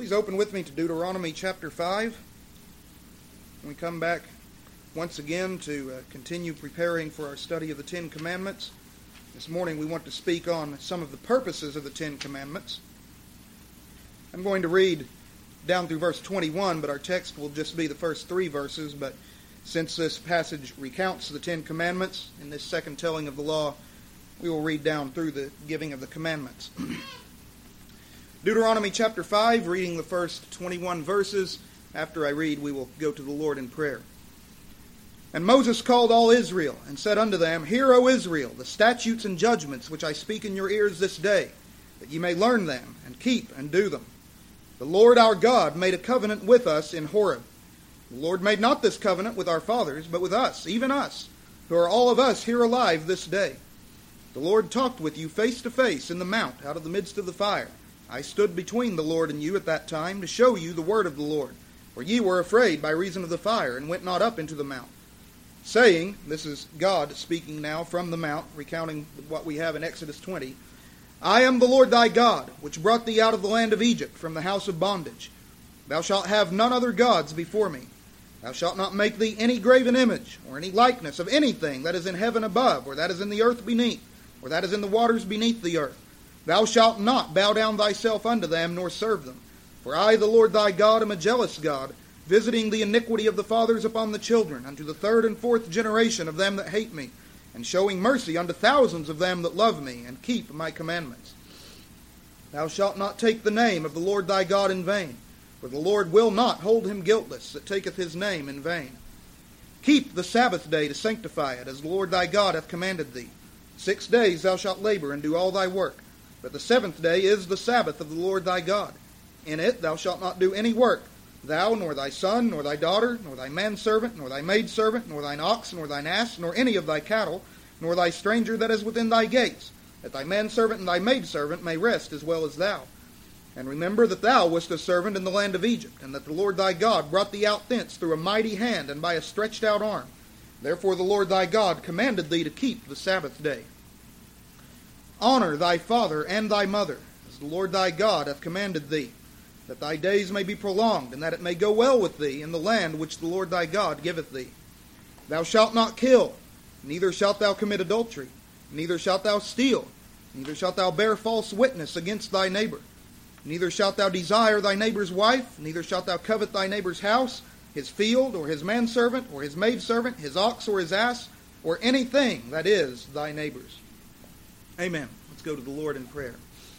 Please open with me to Deuteronomy chapter 5. We come back once again to continue preparing for our study of the Ten Commandments. This morning we want to speak on some of the purposes of the Ten Commandments. I'm going to read down through verse 21, but our text will just be the first 3 verses. But since this passage recounts the Ten Commandments in this second telling of the law, we will read down through the giving of the commandments. Deuteronomy chapter 5, reading the first 21 verses. After I read, we will go to the Lord in prayer. And Moses called all Israel, and said unto them, Hear, O Israel, the statutes and judgments which I speak in your ears this day, that ye may learn them, and keep and do them. The Lord our God made a covenant with us in Horeb. The Lord made not this covenant with our fathers, but with us, even us, who are all of us here alive this day. The Lord talked with you face to face in the mount, out of the midst of the fire. I stood between the Lord and you at that time, to show you the word of the Lord. For ye were afraid by reason of the fire, and went not up into the mount. Saying, this is God speaking now from the mount, recounting what we have in Exodus 20, I am the Lord thy God, which brought thee out of the land of Egypt, from the house of bondage. Thou shalt have none other gods before me. Thou shalt not make thee any graven image, or any likeness of anything that is in heaven above, or that is in the earth beneath, or that is in the waters beneath the earth. Thou shalt not bow down thyself unto them, nor serve them. For I, the Lord thy God, am a jealous God, visiting the iniquity of the fathers upon the children, unto the 3rd and 4th generation of them that hate me, and showing mercy unto thousands of them that love me, and keep my commandments. Thou shalt not take the name of the Lord thy God in vain, for the Lord will not hold him guiltless that taketh his name in vain. Keep the Sabbath day to sanctify it, as the Lord thy God hath commanded thee. 6 days thou shalt labor and do all thy work. But the 7th day is the Sabbath of the Lord thy God. In it thou shalt not do any work, thou, nor thy son, nor thy daughter, nor thy manservant, nor thy maidservant, nor thine ox, nor thine ass, nor any of thy cattle, nor thy stranger that is within thy gates, that thy manservant and thy maidservant may rest as well as thou. And remember that thou wast a servant in the land of Egypt, and that the Lord thy God brought thee out thence through a mighty hand and by a stretched out arm. Therefore the Lord thy God commanded thee to keep the Sabbath day. Honor thy father and thy mother, as the Lord thy God hath commanded thee, that thy days may be prolonged, and that it may go well with thee in the land which the Lord thy God giveth thee. Thou shalt not kill, neither shalt thou commit adultery, neither shalt thou steal, neither shalt thou bear false witness against thy neighbor, neither shalt thou desire thy neighbor's wife, neither shalt thou covet thy neighbor's house, his field, or his manservant, or his maidservant, his ox or his ass, or anything that is thy neighbor's. Amen. Let's go to the Lord in prayer.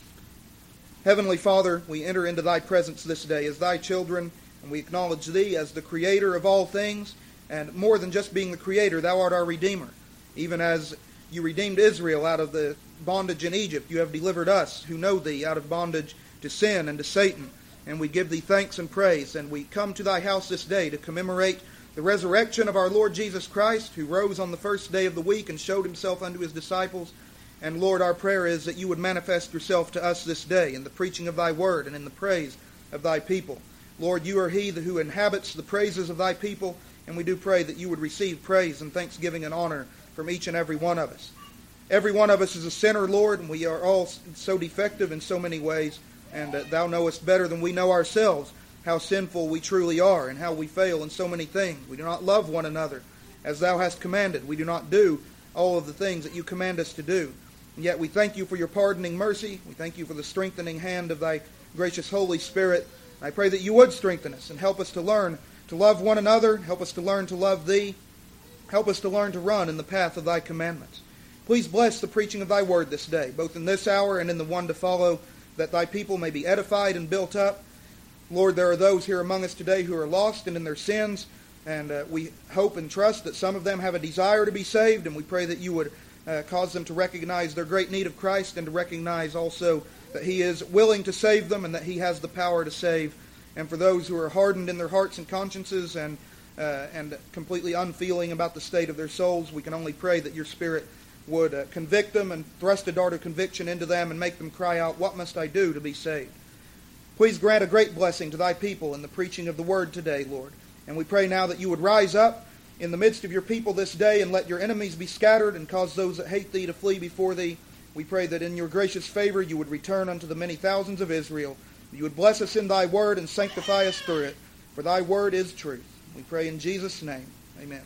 Heavenly Father, we enter into thy presence this day as thy children, and we acknowledge thee as the creator of all things, and more than just being the creator, thou art our Redeemer. Even as you redeemed Israel out of the bondage in Egypt, you have delivered us who know thee out of bondage to sin and to Satan. And we give thee thanks and praise, and we come to thy house this day to commemorate the resurrection of our Lord Jesus Christ, who rose on the first day of the week and showed himself unto his disciples. And Lord, our prayer is that you would manifest yourself to us this day in the preaching of thy word and in the praise of thy people. Lord, you are he who inhabits the praises of thy people, and we do pray that you would receive praise and thanksgiving and honor from each and every one of us. Every one of us is a sinner, Lord, and we are all so defective in so many ways, and thou knowest better than we know ourselves how sinful we truly are and how we fail in so many things. We do not love one another as thou hast commanded. We do not do all of the things that you command us to do. And yet we thank you for your pardoning mercy. We thank you for the strengthening hand of thy gracious Holy Spirit. I pray that you would strengthen us and help us to learn to love one another. Help us to learn to love thee. Help us to learn to run in the path of thy commandments. Please bless the preaching of thy word this day, both in this hour and in the one to follow, that thy people may be edified and built up. Lord, there are those here among us today who are lost and in their sins, and we hope and trust that some of them have a desire to be saved, and we pray that you would cause them to recognize their great need of Christ, and to recognize also that he is willing to save them and that he has the power to save. And for those who are hardened in their hearts and consciences and completely unfeeling about the state of their souls, we can only pray that your Spirit would convict them and thrust a dart of conviction into them and make them cry out, what must I do to be saved? Please grant a great blessing to thy people in the preaching of the word today, Lord. And we pray now that you would rise up in the midst of your people this day, and let your enemies be scattered, and cause those that hate thee to flee before thee. We pray that in your gracious favor you would return unto the many thousands of Israel, You would bless us in thy word and sanctify us through it, for thy word is truth. We pray in Jesus' name. Amen.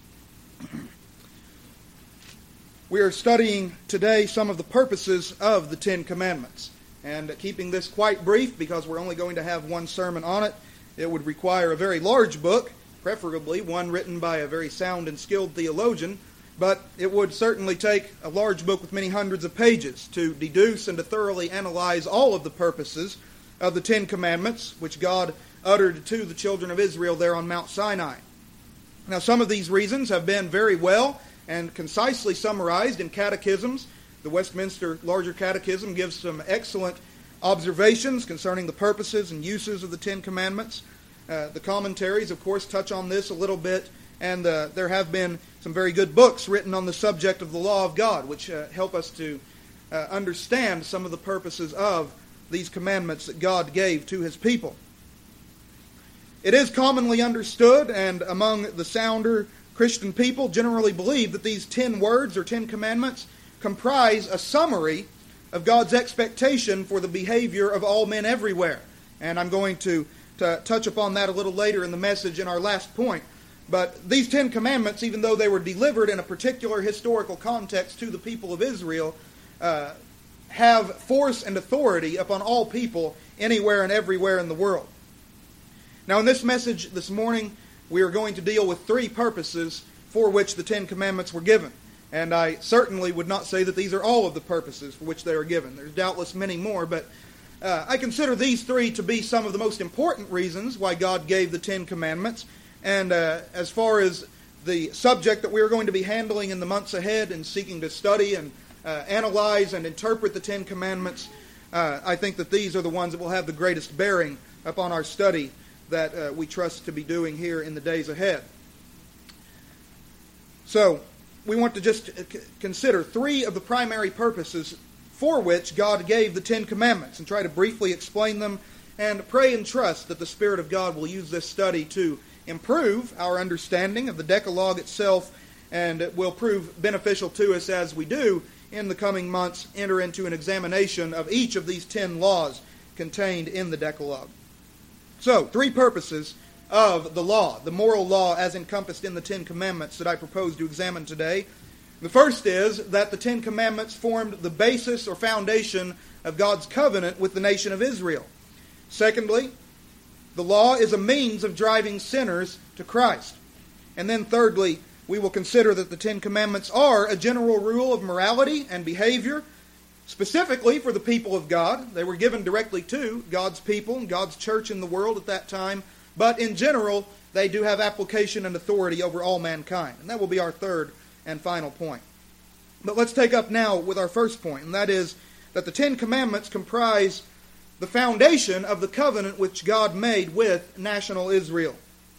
We are studying today some of the purposes of the Ten Commandments. And keeping this quite brief, because we're only going to have one sermon on it, it would require a very large book, preferably one written by a very sound and skilled theologian, but it would certainly take a large book with many hundreds of pages to deduce and to thoroughly analyze all of the purposes of the Ten Commandments, which God uttered to the children of Israel there on Mount Sinai. Now, some of these reasons have been very well and concisely summarized in catechisms. The Westminster Larger Catechism gives some excellent observations concerning the purposes and uses of the Ten Commandments. The commentaries, of course, touch on this a little bit, and there have been some very good books written on the subject of the law of God, which help us to understand some of the purposes of these commandments that God gave to His people. It is commonly understood, and among the sounder Christian people generally believe, that these 10 words or 10 commandments comprise a summary of God's expectation for the behavior of all men everywhere. And I'm going to touch upon that a little later in the message in our last point. But these 10 commandments, even though they were delivered in a particular historical context to the people of Israel, have force and authority upon all people anywhere and everywhere in the world. Now, in this message this morning, we are going to deal with 3 purposes for which the 10 commandments were given. And I certainly would not say that these are all of the purposes for which they are given. There's doubtless many more, but I consider these 3 to be some of the most important reasons why God gave the 10 commandments. And as far as the subject that we are going to be handling in the months ahead and seeking to study and analyze and interpret the 10 commandments, I think that these are the ones that will have the greatest bearing upon our study that we trust to be doing here in the days ahead. So, we want to just consider 3 of the primary purposes for which God gave the 10 commandments and try to briefly explain them, and pray and trust that the Spirit of God will use this study to improve our understanding of the Decalogue itself, and it will prove beneficial to us as we do in the coming months enter into an examination of each of these 10 laws contained in the Decalogue. So, 3 purposes of the law, the moral law as encompassed in the 10 Commandments that I propose to examine today. The first is that the 10 Commandments formed the basis or foundation of God's covenant with the nation of Israel. Secondly, the law is a means of driving sinners to Christ. And then thirdly, we will consider that the 10 Commandments are a general rule of morality and behavior, specifically for the people of God. They were given directly to God's people and God's church in the world at that time, but in general, they do have application and authority over all mankind. And that will be our third and final point. But let's take up now with our first point, and that is that the 10 Commandments comprise the foundation of the covenant which God made with national Israel.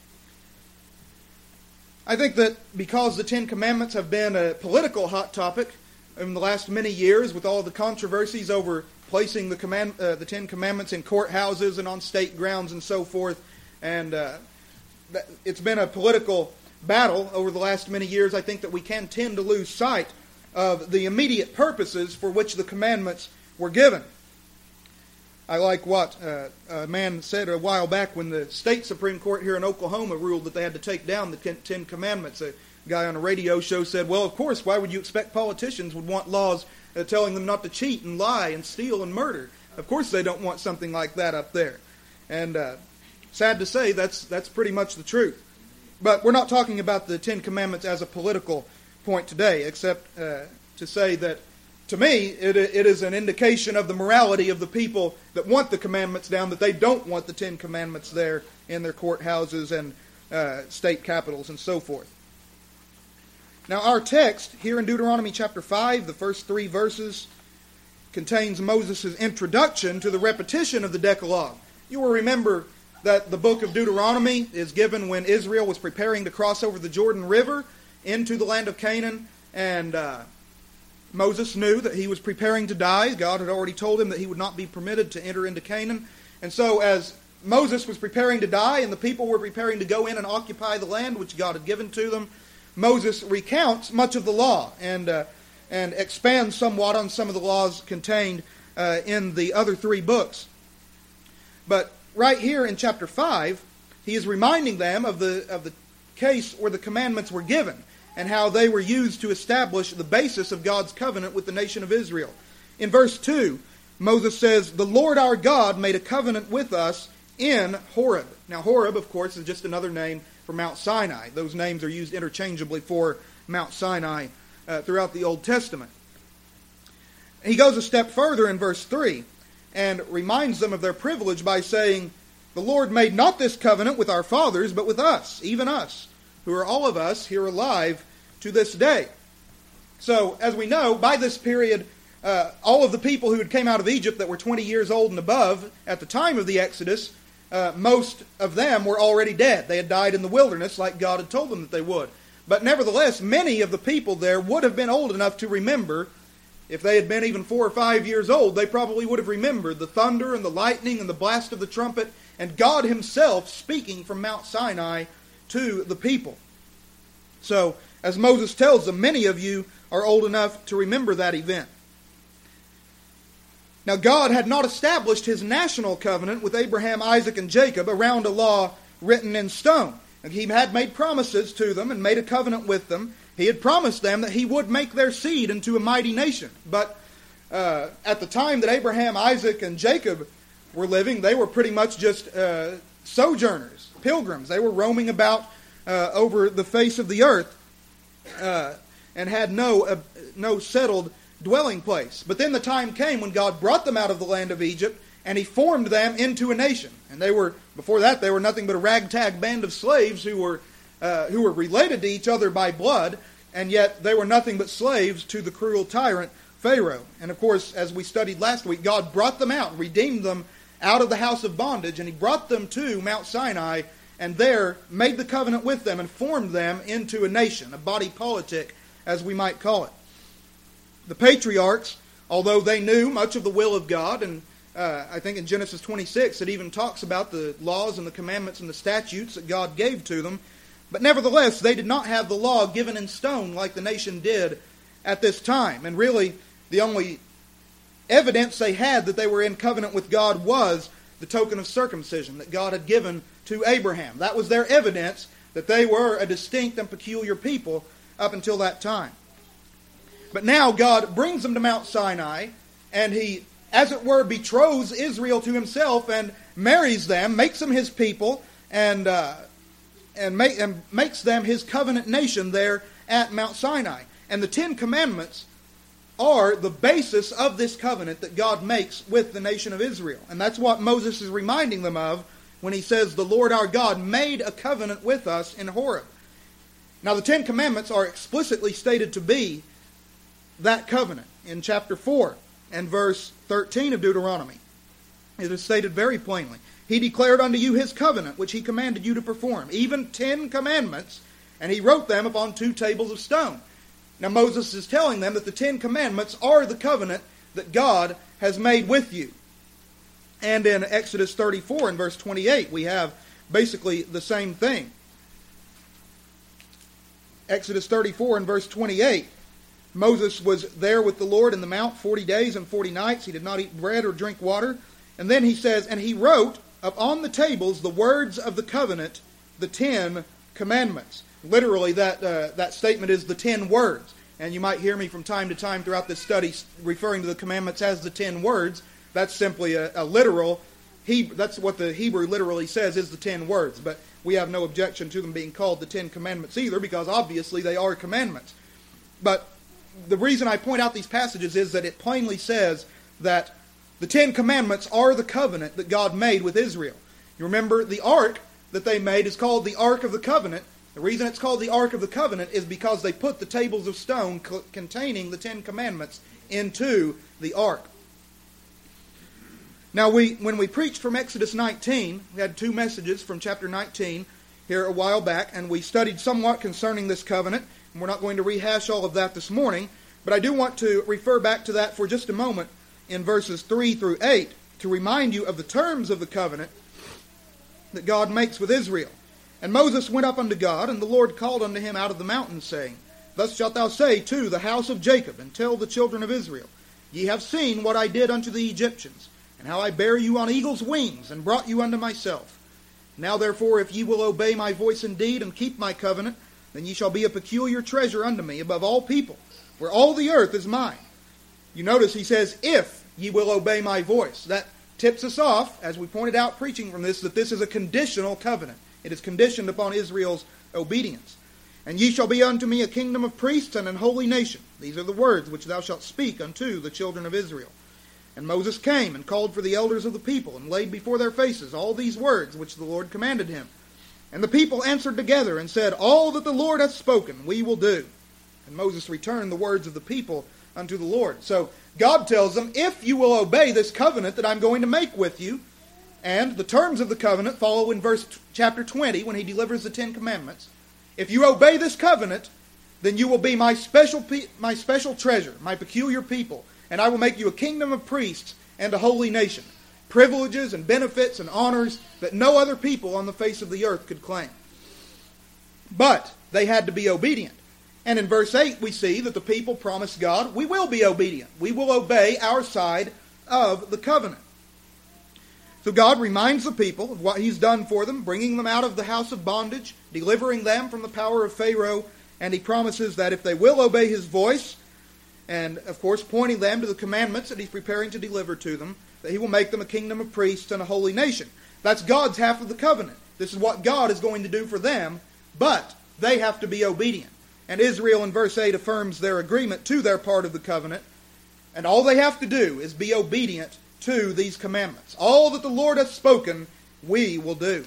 I think that because the 10 Commandments have been a political hot topic in the last many years, with all the controversies over placing the 10 Commandments in courthouses and on state grounds and so forth, and it's been a political battle over the last many years, I think that we can tend to lose sight of the immediate purposes for which the commandments were given. I like what a man said a while back when the state Supreme Court here in Oklahoma ruled that they had to take down the 10 Commandments. A guy on a radio show said, well, of course, why would you expect politicians would want laws telling them not to cheat and lie and steal and murder? Of course they don't want something like that up there. And sad to say, that's pretty much the truth. But we're not talking about the 10 Commandments as a political point today, except to say that, to me, it is an indication of the morality of the people that want the commandments down, that they don't want the 10 Commandments there in their courthouses and state capitals and so forth. Now, our text here in Deuteronomy chapter 5, the first 3 verses, contains Moses' introduction to the repetition of the Decalogue. You will remember that the book of Deuteronomy is given when Israel was preparing to cross over the Jordan River into the land of Canaan, and Moses knew that he was preparing to die. God had already told him that he would not be permitted to enter into Canaan. And so as Moses was preparing to die and the people were preparing to go in and occupy the land which God had given to them, Moses recounts much of the law and expands somewhat on some of the laws contained in the other 3 books. But right here in chapter 5, he is reminding them of the case where the commandments were given and how they were used to establish the basis of God's covenant with the nation of Israel. In verse 2, Moses says, "The Lord our God made a covenant with us in Horeb." Now Horeb, of course, is just another name for Mount Sinai. Those names are used interchangeably for Mount Sinai throughout the Old Testament. He goes a step further in verse 3 and reminds them of their privilege by saying, "The Lord made not this covenant with our fathers, but with us, even us, who are all of us here alive to this day." So, as we know, by this period, all of the people who had came out of Egypt that were 20 years old and above at the time of the Exodus, most of them were already dead. They had died in the wilderness like God had told them that they would. But nevertheless, many of the people there would have been old enough to remember. If they had been even 4 or 5 years old, they probably would have remembered the thunder and the lightning and the blast of the trumpet and God himself speaking from Mount Sinai to the people. So, as Moses tells them, many of you are old enough to remember that event. Now, God had not established his national covenant with Abraham, Isaac, and Jacob around a law written in stone. And he had made promises to them and made a covenant with them. He had promised them that he would make their seed into a mighty nation. But at the time that Abraham, Isaac, and Jacob were living, they were pretty much just sojourners, pilgrims. They were roaming about over the face of the earth and had no settled dwelling place. But then the time came when God brought them out of the land of Egypt and he formed them into a nation. And before that, they were nothing but a ragtag band of slaves who were related to each other by blood, and yet they were nothing but slaves to the cruel tyrant Pharaoh. And of course, as we studied last week, God brought them out, redeemed them out of the house of bondage, and he brought them to Mount Sinai, and there made the covenant with them and formed them into a nation, a body politic, as we might call it. The patriarchs, although they knew much of the will of God, and I think in Genesis 26 it even talks about the laws and the commandments and the statutes that God gave to them, but nevertheless they did not have the law given in stone like the nation did at this time. And really, the only evidence they had that they were in covenant with God was the token of circumcision that God had given to Abraham. That was their evidence that they were a distinct and peculiar people up until that time. But now God brings them to Mount Sinai, and he, as it were, betroths Israel to himself and marries them, makes them his people, and makes them his covenant nation there at Mount Sinai. And the 10 Commandments are the basis of this covenant that God makes with the nation of Israel. And that's what Moses is reminding them of when he says, "The Lord our God made a covenant with us in Horeb." Now the 10 Commandments are explicitly stated to be that covenant in chapter 4 and verse 13 of Deuteronomy. It is stated very plainly. "He declared unto you his covenant, which he commanded you to perform, even 10 commandments, and he wrote them upon 2 tables of stone." Now Moses is telling them that the 10 commandments are the covenant that God has made with you. And in Exodus 34 and verse 28, we have basically the same thing. Exodus 34 and verse 28, Moses was there with the Lord in the mount 40 days and 40 nights. He did not eat bread or drink water. And then he says, "And he wrote upon the tables the words of the covenant, the 10 commandments." Literally, that statement is the 10 words. And you might hear me from time to time throughout this study referring to the commandments as the 10 words. That's simply a literal. That's what the Hebrew literally says is the 10 words. But we have no objection to them being called the 10 commandments either, because obviously they are commandments. But the reason I point out these passages is that it plainly says that the 10 commandments are the covenant that God made with Israel. You remember, the ark that they made is called the Ark of the Covenant. The reason it's called the Ark of the Covenant is because they put the tables of stone containing the 10 commandments into the ark. Now, when we preached from Exodus 19, we had 2 messages from chapter 19 here a while back, and we studied somewhat concerning this covenant. And we're not going to rehash all of that this morning, but I do want to refer back to that for just a moment in verses 3 through 8 to remind you of the terms of the covenant that God makes with Israel. "And Moses went up unto God, and the Lord called unto him out of the mountain, saying, Thus shalt thou say to the house of Jacob, and tell the children of Israel, Ye have seen what I did unto the Egyptians, and how I bare you on eagle's wings, and brought you unto myself. Now therefore, if ye will obey my voice indeed, and keep my covenant, then ye shall be a peculiar treasure unto me above all people, for all the earth is mine. You notice he says, if ye will obey my voice. That tips us off, as we pointed out preaching from this, that this is a conditional covenant. It is conditioned upon Israel's obedience. And ye shall be unto me a kingdom of priests and an holy nation. These are the words which thou shalt speak unto the children of Israel. And Moses came and called for the elders of the people, and laid before their faces all these words which the Lord commanded him. And the people answered together and said, all that the Lord hath spoken we will do. And Moses returned the words of the people unto the Lord. So God tells them, if you will obey this covenant that I'm going to make with you, and the terms of the covenant follow in chapter 20 when he delivers the Ten Commandments. If you obey this covenant, then you will be my special treasure, my peculiar people, and I will make you a kingdom of priests and a holy nation. Privileges and benefits and honors that no other people on the face of the earth could claim. But they had to be obedient. And in verse 8 we see that the people promised God, we will be obedient. We will obey our side of the covenant. So God reminds the people of what he's done for them, bringing them out of the house of bondage, delivering them from the power of Pharaoh, and he promises that if they will obey his voice, and of course pointing them to the commandments that he's preparing to deliver to them, that he will make them a kingdom of priests and a holy nation. That's God's half of the covenant. This is what God is going to do for them, but they have to be obedient. And Israel in verse 8 affirms their agreement to their part of the covenant, and all they have to do is be obedient to these commandments. All that the Lord hath spoken, we will do.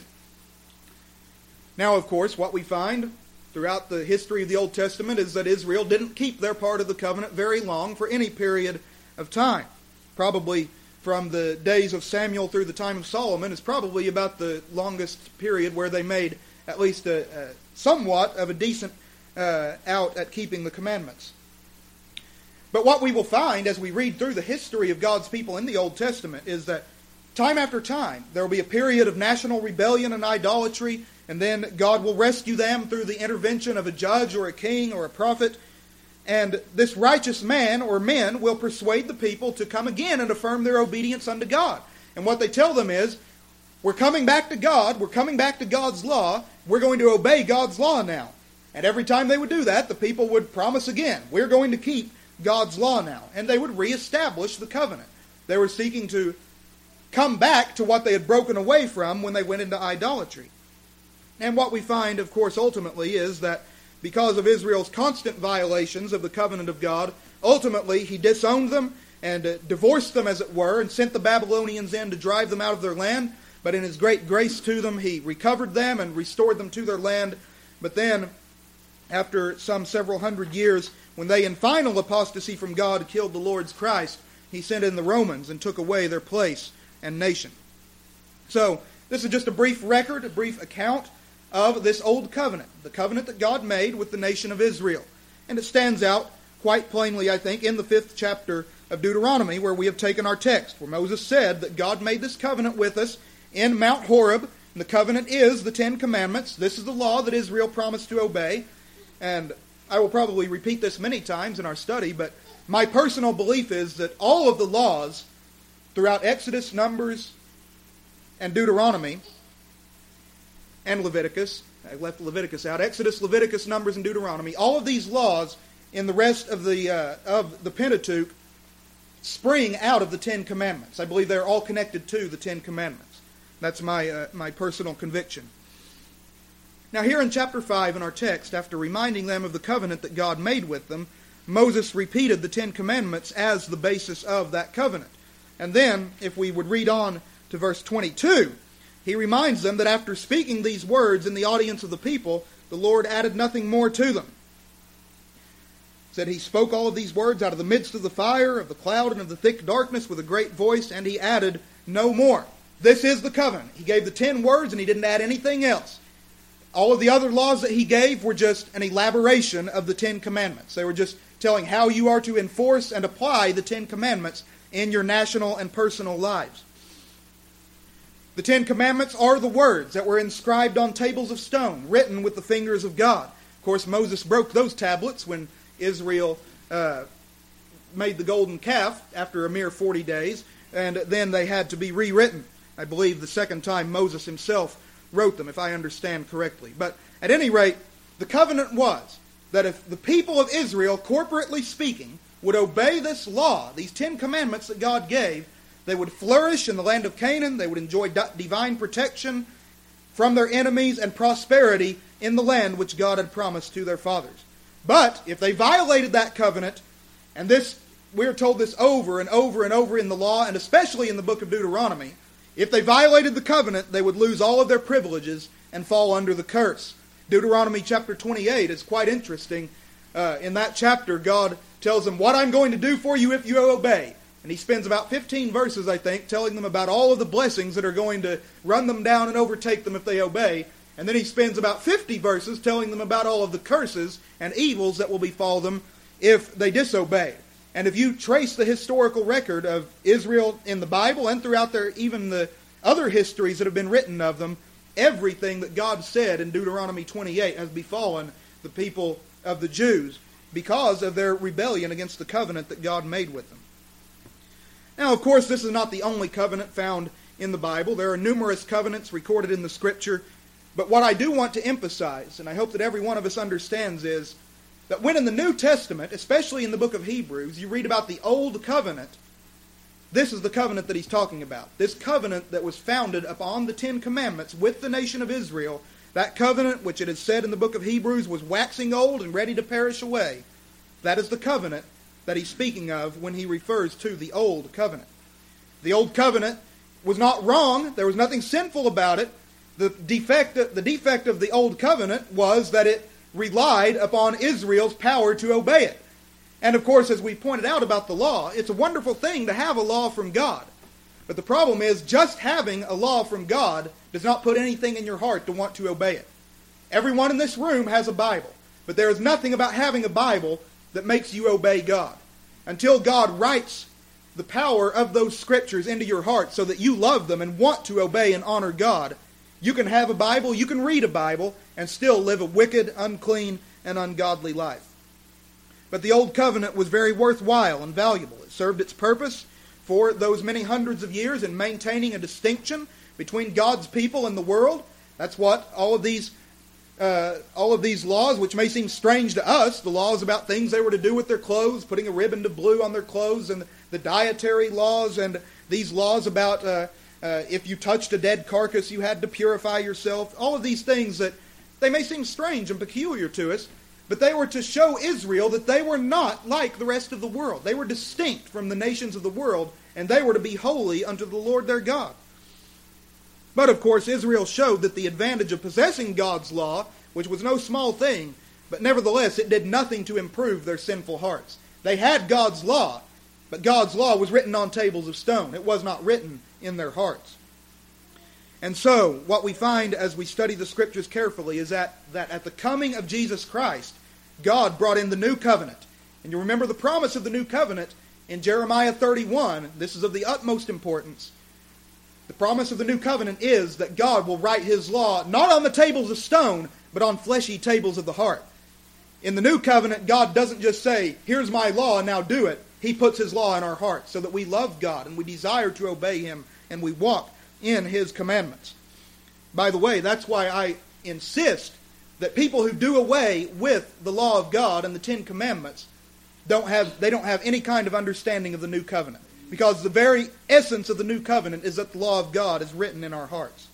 Now, of course, what we find throughout the history of the Old Testament is that Israel didn't keep their part of the covenant very long for any period of time. Probably from the days of Samuel through the time of Solomon is probably about the longest period where they made at least somewhat of a decent out at keeping the commandments. But what we will find as we read through the history of God's people in the Old Testament is that time after time there will be a period of national rebellion and idolatry, and then God will rescue them through the intervention of a judge or a king or a prophet. And this righteous man or men will persuade the people to come again and affirm their obedience unto God. And what they tell them is, we're coming back to God, we're coming back to God's law, we're going to obey God's law now. And every time they would do that, the people would promise again, we're going to keep God's law now. And they would reestablish the covenant. They were seeking to come back to what they had broken away from when they went into idolatry. And what we find, of course, ultimately is that because of Israel's constant violations of the covenant of God, ultimately he disowned them and divorced them, as it were, and sent the Babylonians in to drive them out of their land. But in his great grace to them, he recovered them and restored them to their land. But then, after some several hundred years, when they in final apostasy from God killed the Lord's Christ, he sent in the Romans and took away their place and nation. So, this is just a brief record, a brief account of this old covenant, the covenant that God made with the nation of Israel. And it stands out quite plainly, I think, in the 5th chapter of Deuteronomy, where we have taken our text, where Moses said that God made this covenant with us in Mount Horeb. And the covenant is the Ten Commandments. This is the law that Israel promised to obey. And I will probably repeat this many times in our study, but my personal belief is that all of the laws throughout Exodus, Numbers, and Deuteronomy, and Leviticus, I left Leviticus out, Exodus, Leviticus, Numbers, and Deuteronomy, all of these laws in the rest of the Pentateuch spring out of the Ten Commandments. I believe they're all connected to the Ten Commandments. That's my personal conviction. Now here in chapter 5 in our text, after reminding them of the covenant that God made with them, Moses repeated the Ten Commandments as the basis of that covenant. And then, if we would read on to verse 22, he reminds them that after speaking these words in the audience of the people, the Lord added nothing more to them. He said he spoke all of these words out of the midst of the fire, of the cloud, and of the thick darkness with a great voice, and he added no more. This is the covenant. He gave the 10 words and he didn't add anything else. All of the other laws that he gave were just an elaboration of the 10 Commandments. They were just telling how you are to enforce and apply the 10 Commandments in your national and personal lives. The 10 Commandments are the words that were inscribed on tables of stone, written with the fingers of God. Of course, Moses broke those tablets when Israel made the golden calf after a mere 40 days. and then they had to be rewritten. I believe the second time Moses himself wrote them, if I understand correctly. But at any rate, the covenant was that if the people of Israel, corporately speaking, would obey this law, these 10 commandments that God gave, they would flourish in the land of Canaan, they would enjoy divine protection from their enemies and prosperity in the land which God had promised to their fathers. But if they violated that covenant, and this, we're told this over and over and over in the law, and especially in the book of Deuteronomy, if they violated the covenant, they would lose all of their privileges and fall under the curse. Deuteronomy chapter 28 is quite interesting. In that chapter, God tells them, what I'm going to do for you if you obey. And he spends about 15 verses, I think, telling them about all of the blessings that are going to run them down and overtake them if they obey. And then he spends about 50 verses telling them about all of the curses and evils that will befall them if they disobey. And if you trace the historical record of Israel in the Bible and throughout even the other histories that have been written of them, everything that God said in Deuteronomy 28 has befallen the people of the Jews because of their rebellion against the covenant that God made with them. Now, of course, this is not the only covenant found in the Bible. There are numerous covenants recorded in the Scripture. But what I do want to emphasize, and I hope that every one of us understands, is that when in the New Testament, especially in the book of Hebrews, you read about the Old Covenant, this is the covenant that he's talking about. This covenant that was founded upon the 10 Commandments with the nation of Israel, that covenant which it is said in the book of Hebrews was waxing old and ready to perish away. That is the covenant that he's speaking of when he refers to the Old Covenant. The Old Covenant was not wrong. There was nothing sinful about it. The defect of the Old Covenant was that it relied upon Israel's power to obey it. And of course, as we pointed out about the law, it's a wonderful thing to have a law from God. But the problem is, just having a law from God does not put anything in your heart to want to obey it. Everyone in this room has a Bible, but there is nothing about having a Bible that makes you obey God. Until God writes the power of those Scriptures into your heart so that you love them and want to obey and honor God, you can have a Bible, you can read a Bible, and still live a wicked, unclean, and ungodly life. But the Old Covenant was very worthwhile and valuable. It served its purpose for those many hundreds of years in maintaining a distinction between God's people and the world. That's what all of these laws, which may seem strange to us, the laws about things they were to do with their clothes, putting a ribbon of blue on their clothes, and the dietary laws, and these laws about if you touched a dead carcass, you had to purify yourself. All of these things that they may seem strange and peculiar to us, but they were to show Israel that they were not like the rest of the world. They were distinct from the nations of the world, and they were to be holy unto the Lord their God. But of course, Israel showed that the advantage of possessing God's law, which was no small thing, but nevertheless it did nothing to improve their sinful hearts. They had God's law, but God's law was written on tables of stone. It was not written in their hearts. And so, what we find as we study the Scriptures carefully is that at the coming of Jesus Christ, God brought in the new covenant. And you remember the promise of the new covenant in Jeremiah 31. This is of the utmost importance. The promise of the new covenant is that God will write His law not on the tables of stone, but on fleshy tables of the heart. In the new covenant, God doesn't just say, here's my law, now do it. He puts His law in our hearts so that we love God and we desire to obey Him and we walk in His commandments. By the way, that's why I insist that people who do away with the law of God and the 10 Commandments don't have any kind of understanding of the new covenant. Because the very essence of the new covenant is that the law of God is written in our hearts.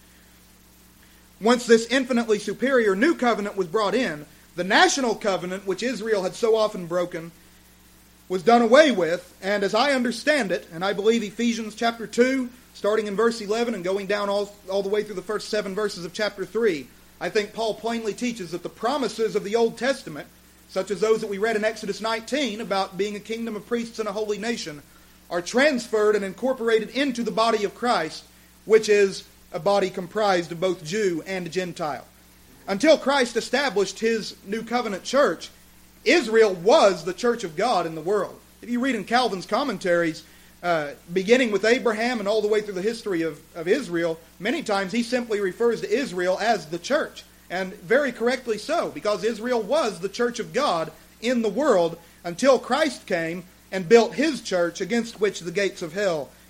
Once this infinitely superior new covenant was brought in, the national covenant, which Israel had so often broken, was done away with. And as I understand it, and I believe Ephesians chapter 2, starting in verse 11 and going down all the way through the first 7 verses of chapter 3, I think Paul plainly teaches that the promises of the Old Testament, such as those that we read in Exodus 19 about being a kingdom of priests and a holy nation, are transferred and incorporated into the body of Christ, which is a body comprised of both Jew and Gentile. Until Christ established His new covenant church, Israel was the church of God in the world. If you read in Calvin's commentaries, beginning with Abraham and all the way through the history of Israel, many times he simply refers to Israel as the church. And very correctly so, because Israel was the church of God in the world until Christ came and built His church, against which the gates of hell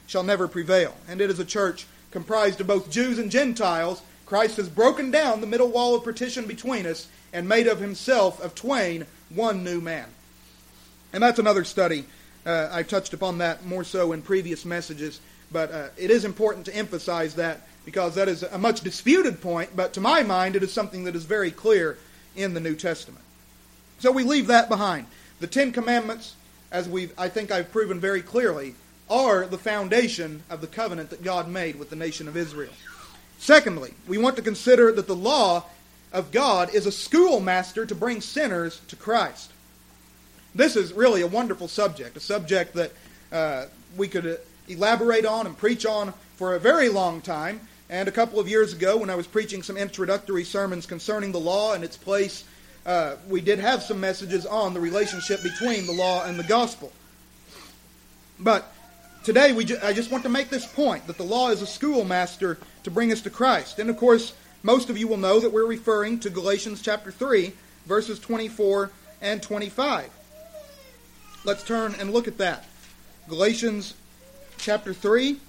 shall never prevail. And it is a church comprised of both Jews and Gentiles. Christ has broken down the middle wall of partition between us and made of himself, of twain, one new man. And that's another study. I've touched upon that more so in previous messages, but it is important to emphasize that because that is a much disputed point, but to my mind it is something that is very clear in the New Testament. So we leave that behind. The Ten Commandments, as I think I've proven very clearly, are the foundation of the covenant that God made with the nation of Israel. Secondly, we want to consider that the law of God is a schoolmaster to bring sinners to Christ. This is really a wonderful subject, a subject that we could elaborate on and preach on for a very long time. And a couple of years ago, when I was preaching some introductory sermons concerning the law and its place, we did have some messages on the relationship between the law and the gospel. But today, I just want to make this point, that the law is a schoolmaster to bring us to Christ. And of course, most of you will know that we're referring to Galatians chapter 3, verses 24 and 25. Let's turn and look at that. Galatians chapter 3,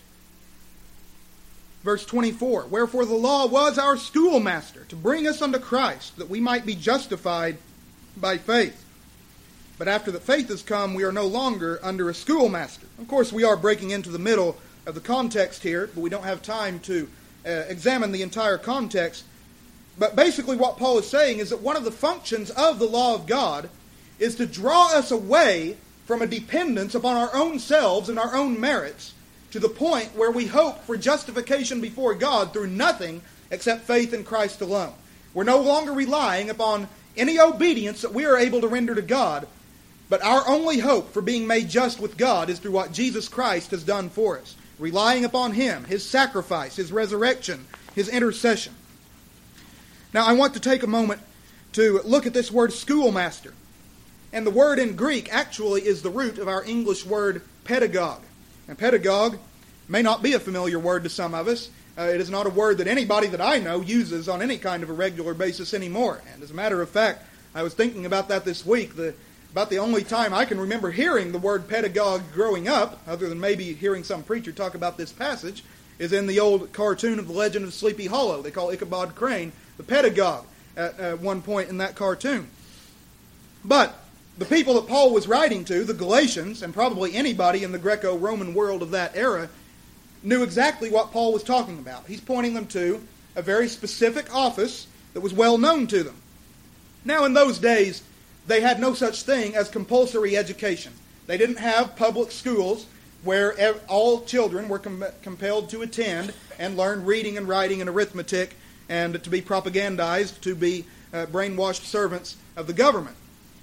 verse 24. Wherefore the law was our schoolmaster to bring us unto Christ, that we might be justified by faith. But after that faith has come, we are no longer under a schoolmaster. Of course, we are breaking into the middle of the context here, but we don't have time to examine the entire context. But basically what Paul is saying is that one of the functions of the law of God is to draw us away from a dependence upon our own selves and our own merits to the point where we hope for justification before God through nothing except faith in Christ alone. We're no longer relying upon any obedience that we are able to render to God, but our only hope for being made just with God is through what Jesus Christ has done for us, relying upon Him, His sacrifice, His resurrection, His intercession. Now I want to take a moment to look at this word schoolmaster. And the word in Greek actually is the root of our English word pedagogue. And pedagogue may not be a familiar word to some of us. It is not a word that anybody that I know uses on any kind of a regular basis anymore. And as a matter of fact, I was thinking about that this week. About the only time I can remember hearing the word pedagogue growing up, other than maybe hearing some preacher talk about this passage, is in the old cartoon of The Legend of Sleepy Hollow. They call Ichabod Crane the pedagogue at one point in that cartoon. But the people that Paul was writing to, the Galatians, and probably anybody in the Greco-Roman world of that era, knew exactly what Paul was talking about. He's pointing them to a very specific office that was well known to them. Now, in those days, they had no such thing as compulsory education. They didn't have public schools where all children were compelled to attend and learn reading and writing and arithmetic and to be propagandized, to be brainwashed servants of the government.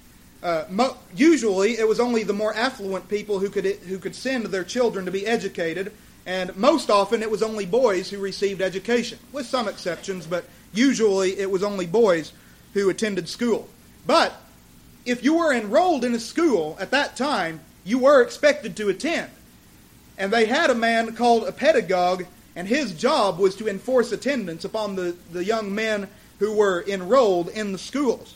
Usually, it was only the more affluent people who could send their children to be educated, and most often it was only boys who received education, with some exceptions, but usually it was only boys who attended school. But if you were enrolled in a school at that time, you were expected to attend. And they had a man called a pedagogue, and his job was to enforce attendance upon the young men who were enrolled in the schools.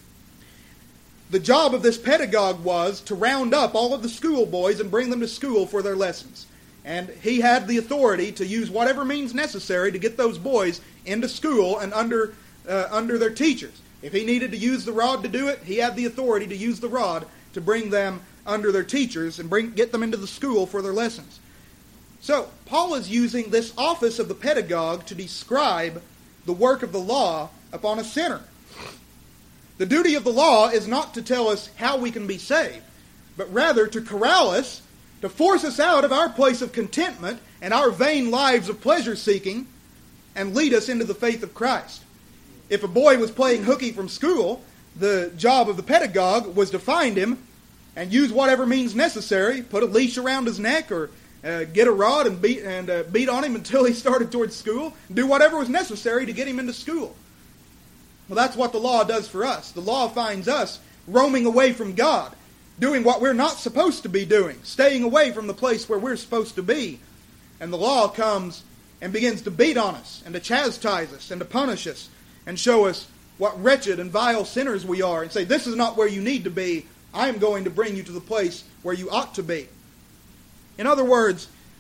The job of this pedagogue was to round up all of the schoolboys and bring them to school for their lessons. And he had the authority to use whatever means necessary to get those boys into school and under their teachers. If he needed to use the rod to do it, he had the authority to use the rod to bring them under their teachers and get them into the school for their lessons. So, Paul is using this office of the pedagogue to describe the work of the law upon a sinner. The duty of the law is not to tell us how we can be saved, but rather to corral us, to force us out of our place of contentment and our vain lives of pleasure-seeking, and lead us into the faith of Christ. If a boy was playing hooky from school, the job of the pedagogue was to find him and use whatever means necessary, put a leash around his neck or get a rod and beat on him until he started towards school, do whatever was necessary to get him into school. Well, that's what the law does for us. The law finds us roaming away from God, doing what we're not supposed to be doing, staying away from the place where we're supposed to be. And the law comes and begins to beat on us and to chastise us and to punish us and show us what wretched and vile sinners we are and say, this is not where you need to be. I am going to bring you to the place where you ought to be. In other words,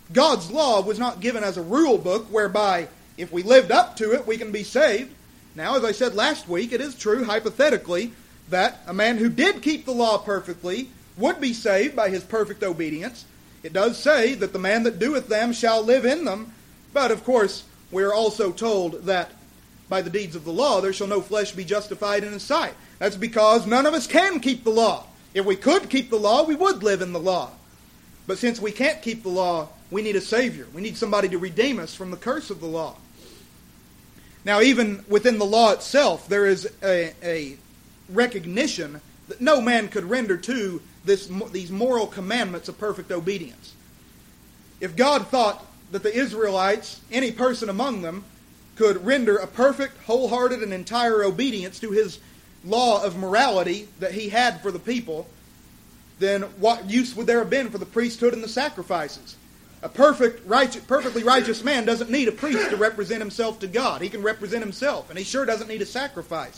God's law was not given as a rule book whereby if we lived up to it, we can be saved. Now, as I said last week, it is true, hypothetically, that a man who did keep the law perfectly would be saved by his perfect obedience. It does say that the man that doeth them shall live in them. But, of course, we are also told that by the deeds of the law there shall no flesh be justified in his sight. That's because none of us can keep the law. If we could keep the law, we would live in the law. But since we can't keep the law, we need a Savior. We need somebody to redeem us from the curse of the law. Now, even within the law itself, there is a recognition that no man could render to these moral commandments of perfect obedience. If God thought that the Israelites, any person among them, could render a perfect, wholehearted, and entire obedience to His law of morality that He had for the people, then what use would there have been for the priesthood and the sacrifices? A perfectly righteous man doesn't need a priest to represent himself to God. He can represent himself, and he sure doesn't need a sacrifice.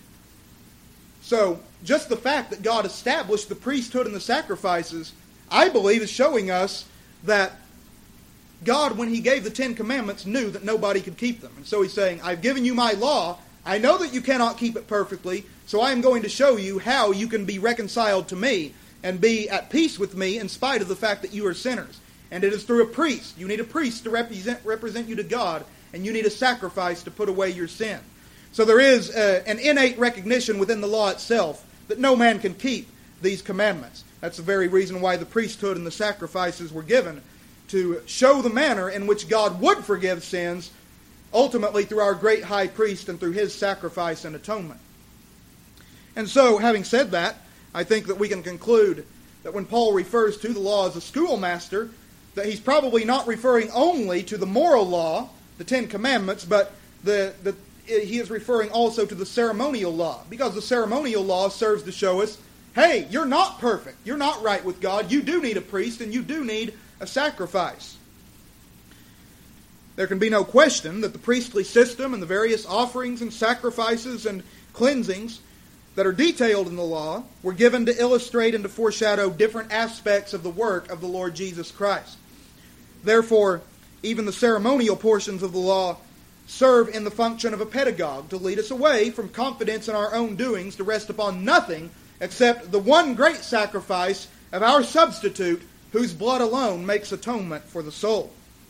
So, just the fact that God established the priesthood and the sacrifices, I believe, is showing us that God, when He gave the Ten Commandments, knew that nobody could keep them. And so He's saying, I've given you my law. I know that you cannot keep it perfectly, so I am going to show you how you can be reconciled to me and be at peace with me in spite of the fact that you are sinners. And it is through a priest. You need a priest to represent you to God, and you need a sacrifice to put away your sin. So there is an innate recognition within the law itself that no man can keep these commandments. That's the very reason why the priesthood and the sacrifices were given, to show the manner in which God would forgive sins, ultimately through our great high priest and through His sacrifice and atonement. And so, having said that, I think that we can conclude that when Paul refers to the law as a schoolmaster, that he's probably not referring only to the moral law, the Ten Commandments, but he is referring also to the ceremonial law, because the ceremonial law serves to show us, hey, you're not perfect, you're not right with God, you do need a priest, and you do need a sacrifice. There can be no question that the priestly system and the various offerings and sacrifices and cleansings that are detailed in the law were given to illustrate and to foreshadow different aspects of the work of the Lord Jesus Christ. Therefore, even the ceremonial portions of the law serve in the function of a pedagogue to lead us away from confidence in our own doings to rest upon nothing except the one great sacrifice of our substitute, whose blood alone makes atonement for the soul.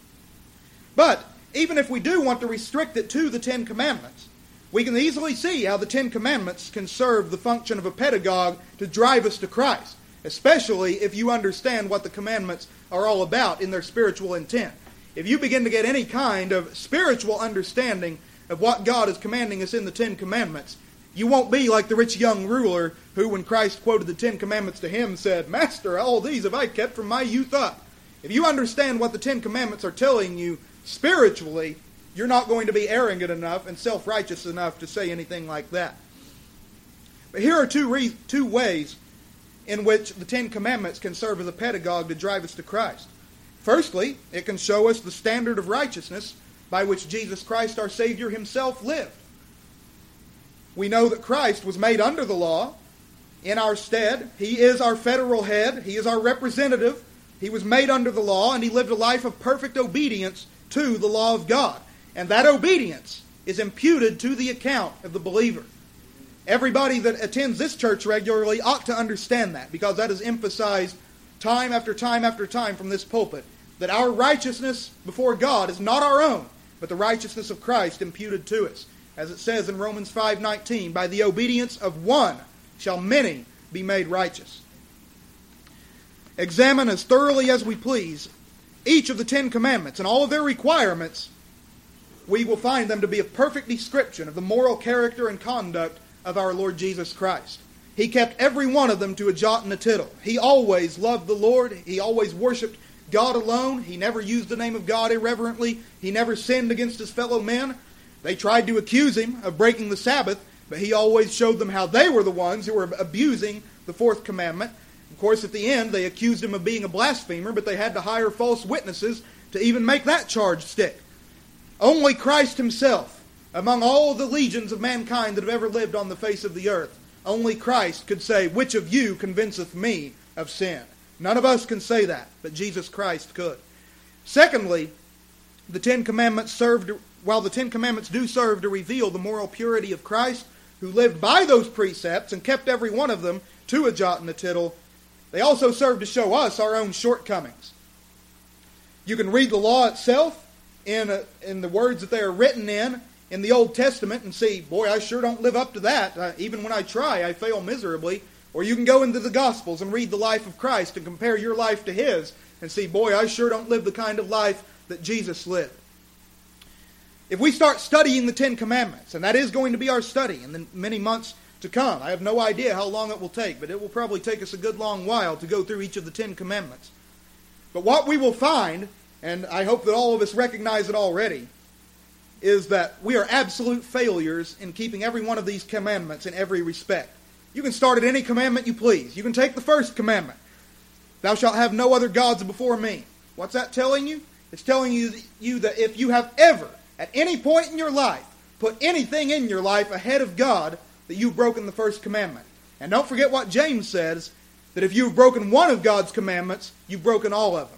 But even if we do want to restrict it to the Ten Commandments, we can easily see how the Ten Commandments can serve the function of a pedagogue to drive us to Christ, especially if you understand what the commandments are all about in their spiritual intent. If you begin to get any kind of spiritual understanding of what God is commanding us in the Ten Commandments, you won't be like the rich young ruler who, when Christ quoted the Ten Commandments to him, said, "Master, all these have I kept from my youth up." If you understand what the Ten Commandments are telling you spiritually, you're not going to be arrogant enough and self-righteous enough to say anything like that. But here are two ways in which the Ten Commandments can serve as a pedagogue to drive us to Christ. Firstly, it can show us the standard of righteousness by which Jesus Christ our Savior Himself lived. We know that Christ was made under the law in our stead. He is our federal head. He is our representative. He was made under the law, and He lived a life of perfect obedience to the law of God. And that obedience is imputed to the account of the believer. Everybody that attends this church regularly ought to understand that, because that is emphasized time after time after time from this pulpit, that our righteousness before God is not our own, but the righteousness of Christ imputed to us. As it says in Romans 5:19, by the obedience of one shall many be made righteous. Examine as thoroughly as we please each of the Ten Commandments and all of their requirements, we will find them to be a perfect description of the moral character and conduct of our Lord Jesus Christ. He kept every one of them to a jot and a tittle. He always loved the Lord. He always worshipped God alone. He never used the name of God irreverently. He never sinned against his fellow men. They tried to accuse him of breaking the Sabbath, but he always showed them how they were the ones who were abusing the fourth commandment. Of course, at the end, they accused him of being a blasphemer, but they had to hire false witnesses to even make that charge stick. Only Christ Himself, among all the legions of mankind that have ever lived on the face of the earth, only Christ could say, "Which of you convinceth me of sin?" None of us can say that, but Jesus Christ could. Secondly, the Ten Commandments while the Ten Commandments do serve to reveal the moral purity of Christ, who lived by those precepts and kept every one of them to a jot and a tittle, they also serve to show us our own shortcomings. You can read the law itself in the words that they are written in the Old Testament and see, boy, I sure don't live up to that. Even when I try, I fail miserably. Or you can go into the Gospels and read the life of Christ and compare your life to His and see, boy, I sure don't live the kind of life that Jesus lived. If we start studying the Ten Commandments, and that is going to be our study in the many months to come, I have no idea how long it will take, but it will probably take us a good long while to go through each of the Ten Commandments. But what we will find, and I hope that all of us recognize it already, is that we are absolute failures in keeping every one of these commandments in every respect. You can start at any commandment you please. You can take the first commandment. Thou shalt have no other gods before me. What's that telling you? It's telling you that if you have ever, at any point in your life, put anything in your life ahead of God, that you've broken the first commandment. And don't forget what James says, that if you've broken one of God's commandments, you've broken all of them.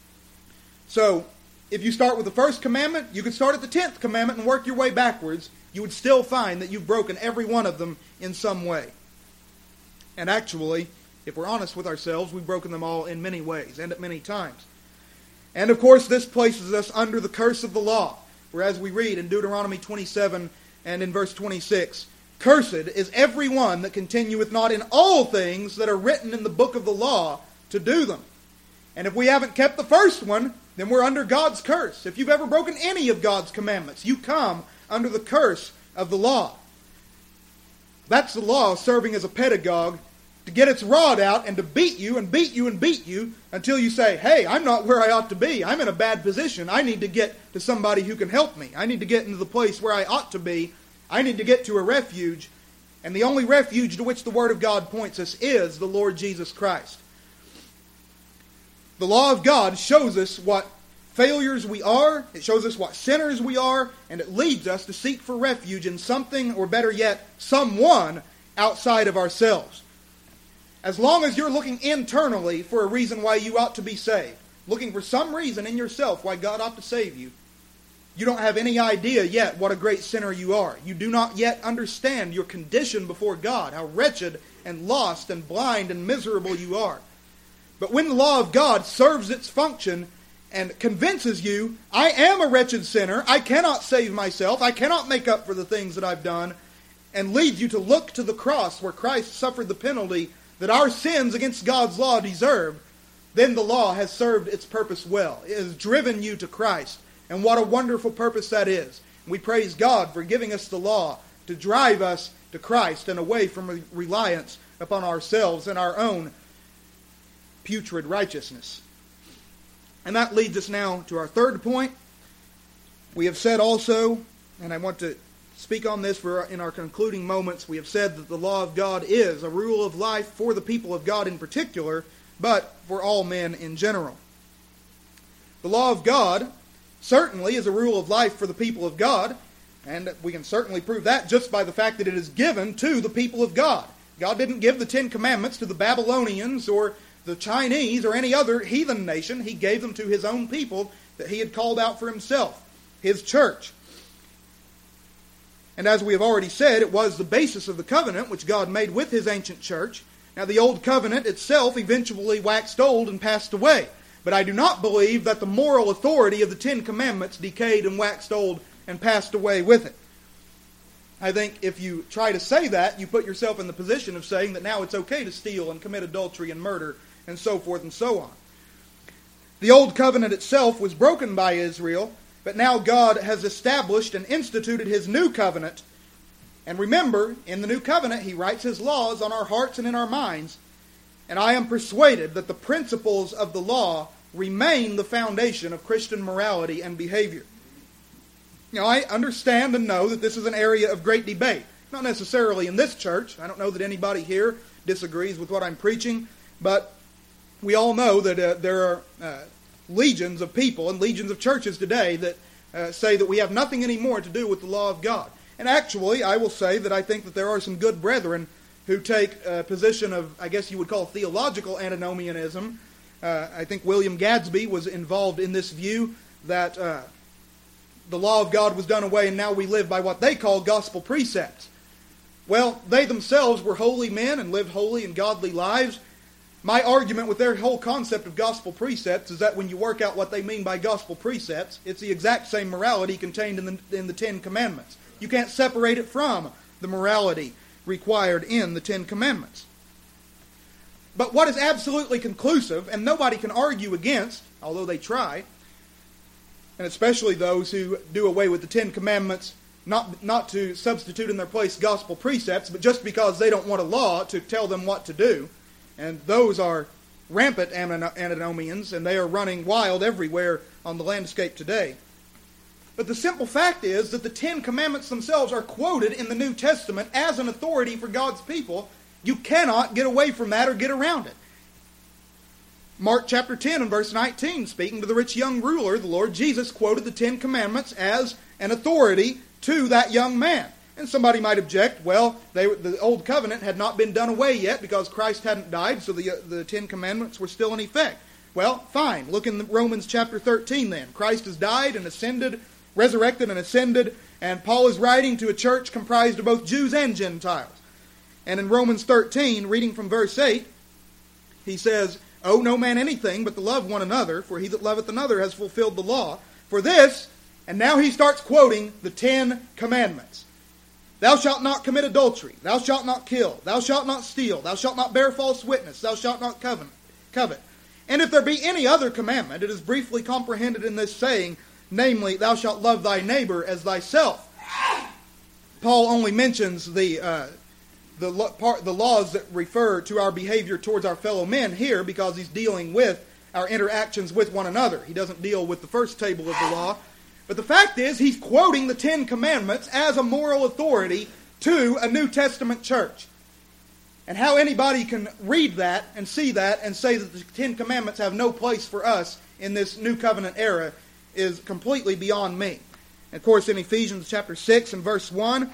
So, if you start with the first commandment, you could start at the 10th commandment and work your way backwards. You would still find that you've broken every one of them in some way. And actually, if we're honest with ourselves, we've broken them all in many ways and at many times. And of course, this places us under the curse of the law. For as we read in Deuteronomy 27 and in verse 26, cursed is every one that continueth not in all things that are written in the book of the law to do them. And if we haven't kept the first one, then we're under God's curse. If you've ever broken any of God's commandments, you come under the curse of the law. That's the law serving as a pedagogue to get its rod out and to beat you and beat you and beat you until you say, hey, I'm not where I ought to be. I'm in a bad position. I need to get to somebody who can help me. I need to get into the place where I ought to be. I need to get to a refuge. And the only refuge to which the Word of God points us is the Lord Jesus Christ. The law of God shows us what failures we are, it shows us what sinners we are, and it leads us to seek for refuge in something, or better yet, someone outside of ourselves. As long as you're looking internally for a reason why you ought to be saved, looking for some reason in yourself why God ought to save you, you don't have any idea yet what a great sinner you are. You do not yet understand your condition before God, how wretched and lost and blind and miserable you are. But when the law of God serves its function and convinces you, I am a wretched sinner, I cannot save myself, I cannot make up for the things that I've done, and leads you to look to the cross where Christ suffered the penalty that our sins against God's law deserve, then the law has served its purpose well. It has driven you to Christ. And what a wonderful purpose that is. We praise God for giving us the law to drive us to Christ and away from reliance upon ourselves and our own putrid righteousness. And that leads us now to our third point. We have said also, and I want to speak on this in our concluding moments, we have said that the law of God is a rule of life for the people of God in particular, but for all men in general. The law of God certainly is a rule of life for the people of God, and we can certainly prove that just by the fact that it is given to the people of God. God didn't give the Ten Commandments to the Babylonians or the Chinese or any other heathen nation. He gave them to His own people that He had called out for Himself, His church. And as we have already said, it was the basis of the covenant which God made with His ancient church. Now the old covenant itself eventually waxed old and passed away. But I do not believe that the moral authority of the Ten Commandments decayed and waxed old and passed away with it. I think if you try to say that, you put yourself in the position of saying that now it's okay to steal and commit adultery and murder and so forth and so on. The old covenant itself was broken by Israel, but now God has established and instituted His new covenant. And remember, in the new covenant, He writes His laws on our hearts and in our minds. And I am persuaded that the principles of the law remain the foundation of Christian morality and behavior. Now, I understand and know that this is an area of great debate. Not necessarily in this church. I don't know that anybody here disagrees with what I'm preaching. But we all know that there are legions of people and legions of churches today that say that we have nothing anymore to do with the law of God. And actually, I will say that I think that there are some good brethren who take a position of, I guess you would call theological antinomianism, I think William Gadsby was involved in this view that the law of God was done away and now we live by what they call gospel precepts. Well, they themselves were holy men and lived holy and godly lives. My argument with their whole concept of gospel precepts is that when you work out what they mean by gospel precepts, it's the exact same morality contained in the Ten Commandments. You can't separate it from the morality required in the Ten Commandments. But what is absolutely conclusive, and nobody can argue against, although they try, and especially those who do away with the Ten Commandments, not to substitute in their place gospel precepts, but just because they don't want a law to tell them what to do. And those are rampant antinomians, and they are running wild everywhere on the landscape today. But the simple fact is that the Ten Commandments themselves are quoted in the New Testament as an authority for God's people. You cannot get away from that or get around it. Mark chapter 10 and verse 19, speaking to the rich young ruler, the Lord Jesus quoted the Ten Commandments as an authority to that young man. And somebody might object, well, the Old Covenant had not been done away yet because Christ hadn't died, so the Ten Commandments were still in effect. Well, fine. Look in Romans chapter 13 then. Christ has died and ascended, resurrected and ascended, and Paul is writing to a church comprised of both Jews and Gentiles. And in Romans 13, reading from verse 8, he says, "Owe no man anything but to love one another, for he that loveth another has fulfilled the law. For this," and now he starts quoting the Ten Commandments. "Thou shalt not commit adultery. Thou shalt not kill. Thou shalt not steal. Thou shalt not bear false witness. Thou shalt not covet. And if there be any other commandment, it is briefly comprehended in this saying, namely, thou shalt love thy neighbor as thyself." Paul only mentions the laws that refer to our behavior towards our fellow men here because he's dealing with our interactions with one another. He doesn't deal with the first table of the law. But the fact is, he's quoting the Ten Commandments as a moral authority to a New Testament church. And how anybody can read that and see that and say that the Ten Commandments have no place for us in this New Covenant era is completely beyond me. And of course, in Ephesians chapter 6 and verse 1,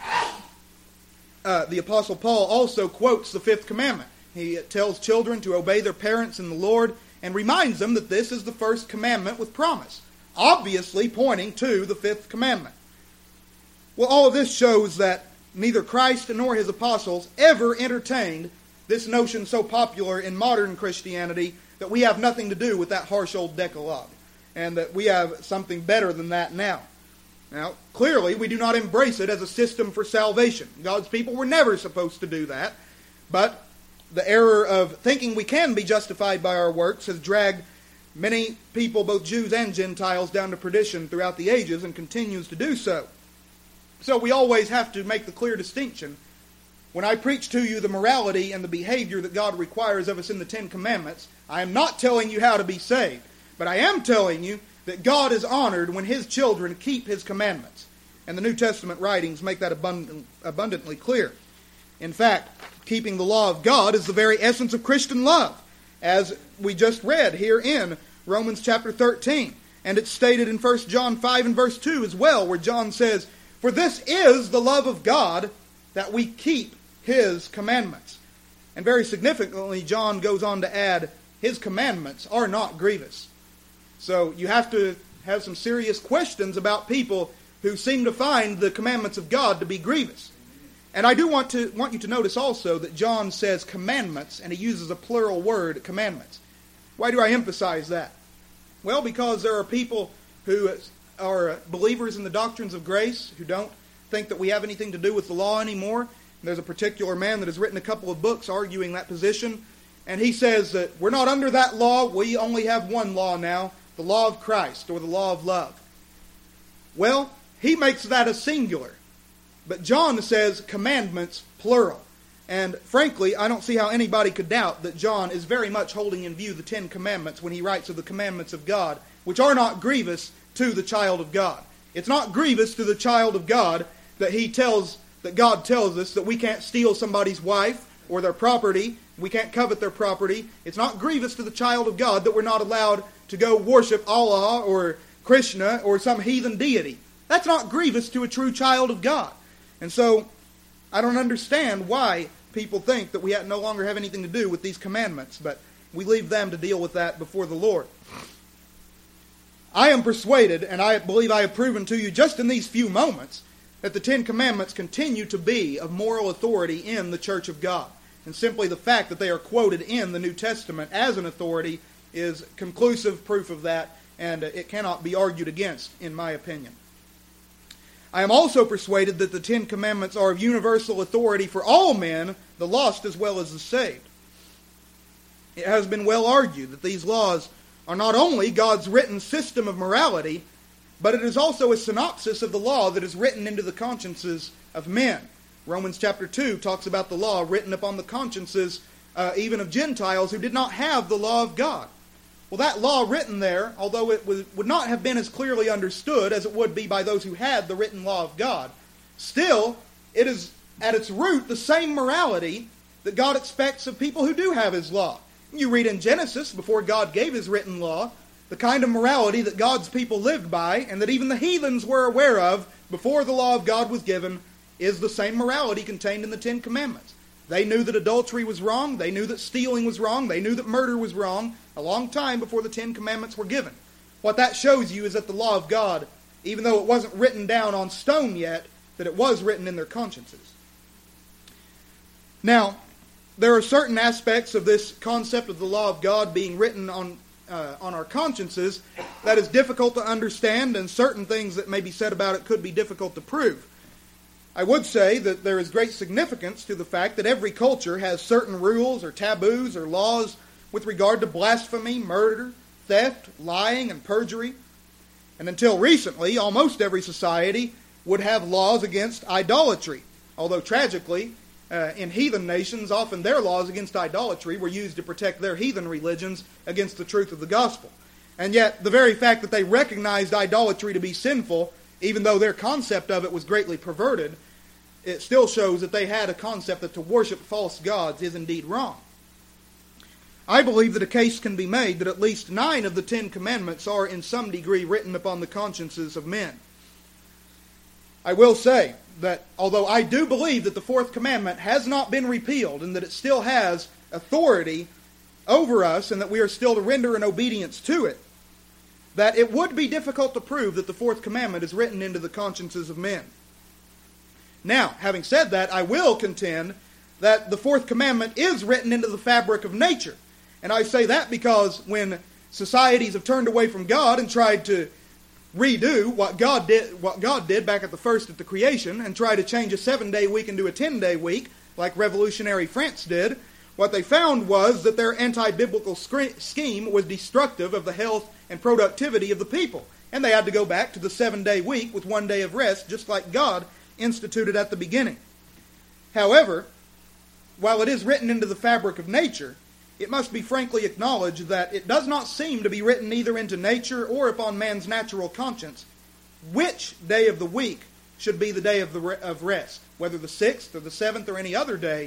the Apostle Paul also quotes the Fifth Commandment. He tells children to obey their parents in the Lord and reminds them that this is the first commandment with promise, obviously pointing to the Fifth Commandment. Well, all of this shows that neither Christ nor his apostles ever entertained this notion so popular in modern Christianity that we have nothing to do with that harsh old Decalogue, and that we have something better than that now. Now, clearly, we do not embrace it as a system for salvation. God's people were never supposed to do that, but the error of thinking we can be justified by our works has dragged many people, both Jews and Gentiles, down to perdition throughout the ages and continues to do so. So we always have to make the clear distinction. When I preach to you the morality and the behavior that God requires of us in the Ten Commandments, I am not telling you how to be saved, but I am telling you that God is honored when His children keep His commandments. And the New Testament writings make that abundantly clear. In fact, keeping the law of God is the very essence of Christian love, as we just read here in Romans chapter 13. And it's stated in 1 John 5 and verse 2 as well, where John says, "For this is the love of God, that we keep His commandments." And very significantly, John goes on to add, His commandments are not grievous. So you have to have some serious questions about people who seem to find the commandments of God to be grievous. And I do want you to notice also that John says commandments, and he uses a plural word, commandments. Why do I emphasize that? Well, because there are people who are believers in the doctrines of grace who don't think that we have anything to do with the law anymore. And there's a particular man that has written a couple of books arguing that position. And he says that we're not under that law. We only have one law now, the law of Christ, or the law of love. Well, he makes that a singular. But John says commandments, plural. And frankly, I don't see how anybody could doubt that John is very much holding in view the Ten Commandments when he writes of the commandments of God, which are not grievous to the child of God. It's not grievous to the child of God that God tells us that we can't steal somebody's wife or their property. We can't covet their property. It's not grievous to the child of God that we're not allowed to go worship Allah or Krishna or some heathen deity. That's not grievous to a true child of God. And so, I don't understand why people think that we no longer have anything to do with these commandments. But we leave them to deal with that before the Lord. I am persuaded, and I believe I have proven to you just in these few moments, that the Ten Commandments continue to be of moral authority in the Church of God. And simply the fact that they are quoted in the New Testament as an authority is conclusive proof of that, and it cannot be argued against, in my opinion. I am also persuaded that the Ten Commandments are of universal authority for all men, the lost as well as the saved. It has been well argued that these laws are not only God's written system of morality, but it is also a synopsis of the law that is written into the consciences of men. Romans chapter 2 talks about the law written upon the consciences even of Gentiles who did not have the law of God. Well, that law written there, although it would not have been as clearly understood as it would be by those who had the written law of God, still, it is at its root the same morality that God expects of people who do have His law. You read in Genesis, before God gave His written law, the kind of morality that God's people lived by, and that even the heathens were aware of before the law of God was given, is the same morality contained in the Ten Commandments. They knew that adultery was wrong. They knew that stealing was wrong. They knew that murder was wrong a long time before the Ten Commandments were given. What that shows you is that the law of God, even though it wasn't written down on stone yet, that it was written in their consciences. Now, there are certain aspects of this concept of the law of God being written on our consciences that is difficult to understand, and certain things that may be said about it could be difficult to prove. I would say that there is great significance to the fact that every culture has certain rules or taboos or laws with regard to blasphemy, murder, theft, lying, and perjury. And until recently, almost every society would have laws against idolatry. Although tragically, in heathen nations, often their laws against idolatry were used to protect their heathen religions against the truth of the gospel. And yet, the very fact that they recognized idolatry to be sinful, even though their concept of it was greatly perverted, it still shows that they had a concept that to worship false gods is indeed wrong. I believe that a case can be made that at least 9 of the 10 commandments are in some degree written upon the consciences of men. I will say that although I do believe that the 4th commandment has not been repealed and that it still has authority over us and that we are still to render an obedience to it, that it would be difficult to prove that the 4th commandment is written into the consciences of men. Now, having said that, I will contend that the 4th commandment is written into the fabric of nature. And I say that because when societies have turned away from God and tried to redo what God did back at the creation, and try to change a 7-day week into a 10-day week, like revolutionary France did, what they found was that their anti-biblical scheme was destructive of the health and productivity of the people. And they had to go back to the 7-day week with 1 day of rest, just like God instituted at the beginning. However, while it is written into the fabric of nature, it must be frankly acknowledged that it does not seem to be written either into nature or upon man's natural conscience which day of the week should be the day of rest. Whether the 6th or the 7th or any other day,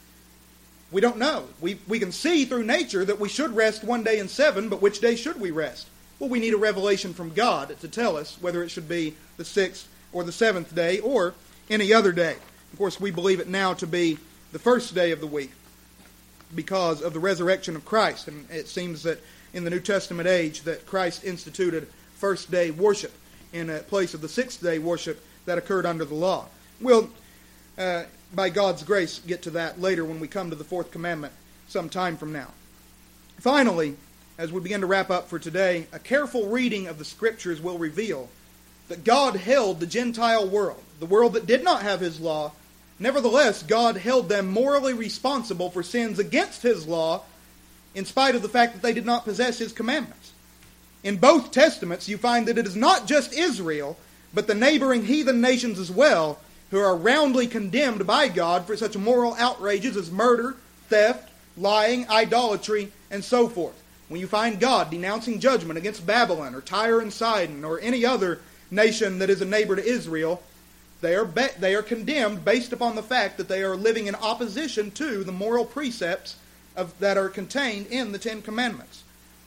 we don't know. We can see through nature that we should rest 1 day in 7, but which day should we rest? Well, we need a revelation from God to tell us whether it should be the 6th or the 7th day or any other day. Of course, we believe it now to be the first day of the week because of the resurrection of Christ. And it seems that in the New Testament age that Christ instituted first day worship in place of the 6th day worship that occurred under the law. We'll, by God's grace, get to that later when we come to the 4th commandment some time from now. Finally, as we begin to wrap up for today, a careful reading of the Scriptures will reveal that God held the Gentile world, the world that did not have His law. Nevertheless, God held them morally responsible for sins against His law, in spite of the fact that they did not possess His commandments. In both Testaments, you find that it is not just Israel, but the neighboring heathen nations as well, who are roundly condemned by God for such moral outrages as murder, theft, lying, idolatry, and so forth. When you find God denouncing judgment against Babylon or Tyre and Sidon or any other nation that is a neighbor to Israel, they are condemned based upon the fact that they are living in opposition to the moral precepts that are contained in the 10 Commandments.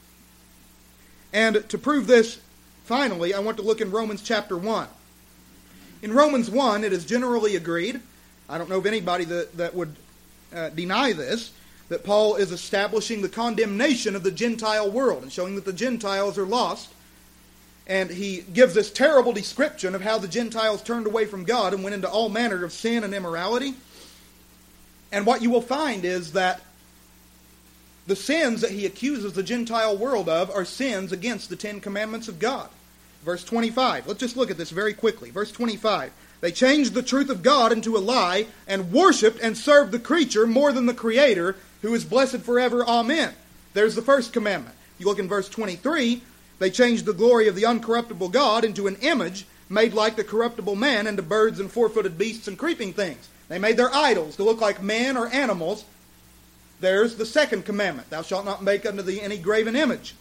And to prove this, finally, I want to look in Romans chapter 1. In Romans 1, it is generally agreed, I don't know of anybody that would deny this, that Paul is establishing the condemnation of the Gentile world and showing that the Gentiles are lost. And he gives this terrible description of how the Gentiles turned away from God and went into all manner of sin and immorality. And what you will find is that the sins that he accuses the Gentile world of are sins against the Ten Commandments of God. Verse 25. Let's just look at this very quickly. Verse 25. They changed the truth of God into a lie and worshipped and served the creature more than the Creator, who is blessed forever. Amen. There's the first commandment. You look in verse 23. They changed the glory of the uncorruptible God into an image made like the corruptible man, into birds and four-footed beasts and creeping things. They made their idols to look like men or animals. There's the second commandment. Thou shalt not make unto thee any graven image.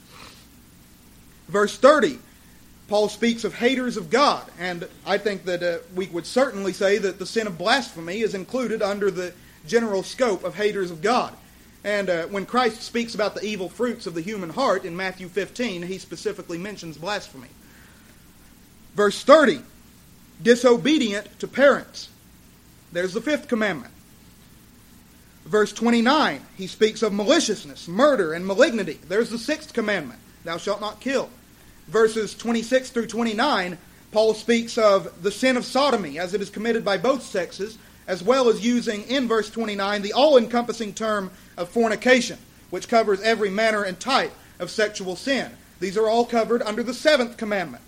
Verse 30. Paul speaks of haters of God, and I think that we would certainly say that the sin of blasphemy is included under the general scope of haters of God. And when Christ speaks about the evil fruits of the human heart in Matthew 15, he specifically mentions blasphemy. Verse 30, disobedient to parents. There's the fifth commandment. Verse 29, he speaks of maliciousness, murder, and malignity. There's the sixth commandment. Thou shalt not kill. Verses 26 through 29, Paul speaks of the sin of sodomy as it is committed by both sexes, as well as using in verse 29 the all-encompassing term of fornication, which covers every manner and type of sexual sin. These are all covered under the seventh commandment.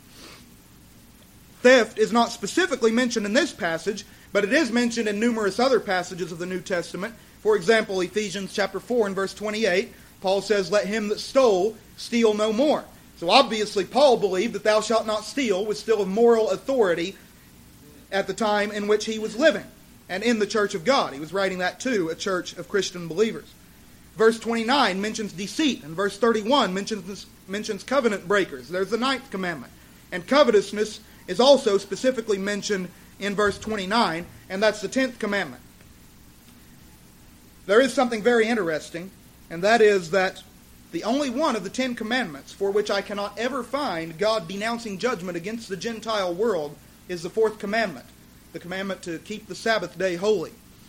Theft is not specifically mentioned in this passage, but it is mentioned in numerous other passages of the New Testament. For example, Ephesians chapter 4 and verse 28, Paul says, "Let him that stole steal no more." So obviously Paul believed that thou shalt not steal was still of moral authority at the time in which he was living and in the church of God. He was writing that to a church of Christian believers. Verse 29 mentions deceit, and verse 31 mentions covenant breakers. There's the ninth commandment. And covetousness is also specifically mentioned in verse 29, and that's the 10th commandment. There is something very interesting, and that is that the only one of the 10 commandments for which I cannot ever find God denouncing judgment against the Gentile world is the fourth commandment, the commandment to keep the Sabbath day holy.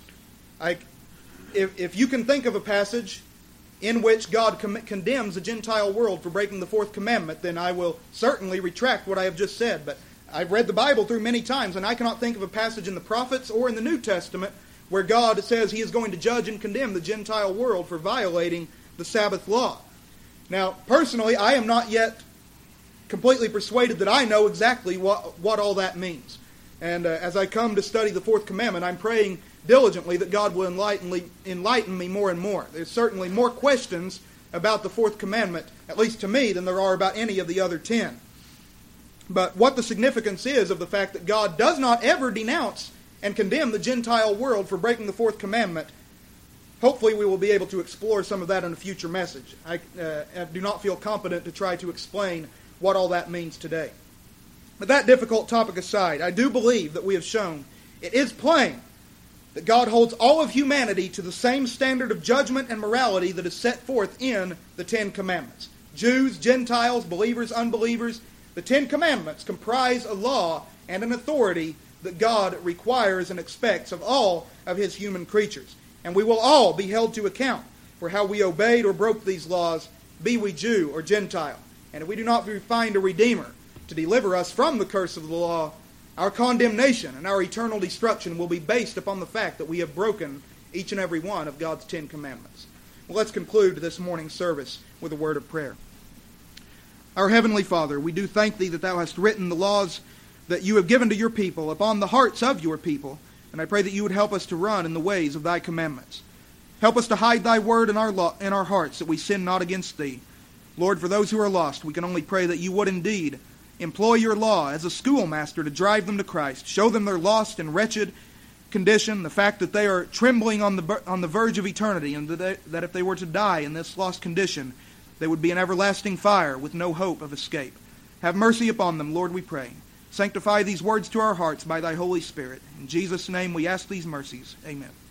If you can think of a passage in which God condemns the Gentile world for breaking the fourth commandment, then I will certainly retract what I have just said. But I've read the Bible through many times, and I cannot think of a passage in the prophets or in the New Testament where God says He is going to judge and condemn the Gentile world for violating the Sabbath law. Now, personally, I am not yet completely persuaded that I know exactly what all that means. And as I come to study the fourth commandment, I'm praying diligently that God will enlighten me more and more. There's certainly more questions about the fourth commandment, at least to me, than there are about any of the other 10. But what the significance is of the fact that God does not ever denounce and condemn the Gentile world for breaking the fourth commandment, hopefully we will be able to explore some of that in a future message. I do not feel competent to try to explain what all that means today. But that difficult topic aside, I do believe that we have shown it is plain that God holds all of humanity to the same standard of judgment and morality that is set forth in the 10 Commandments. Jews, Gentiles, believers, unbelievers, the 10 Commandments comprise a law and an authority that God requires and expects of all of His human creatures. And we will all be held to account for how we obeyed or broke these laws, be we Jew or Gentile. And if we do not find a Redeemer to deliver us from the curse of the law, our condemnation and our eternal destruction will be based upon the fact that we have broken each and every one of God's 10 Commandments. Well, let's conclude this morning's service with a word of prayer. Our Heavenly Father, we do thank Thee that Thou hast written the laws that You have given to Your people upon the hearts of Your people, and I pray that You would help us to run in the ways of Thy commandments. Help us to hide Thy word in our hearts, that we sin not against Thee. Lord, for those who are lost, we can only pray that You would indeed employ Your law as a schoolmaster to drive them to Christ. Show them their lost and wretched condition, the fact that they are trembling on the verge of eternity, and that if they were to die in this lost condition, they would be in everlasting fire with no hope of escape. Have mercy upon them, Lord, we pray. Sanctify these words to our hearts by Thy Holy Spirit. In Jesus' name we ask these mercies. Amen.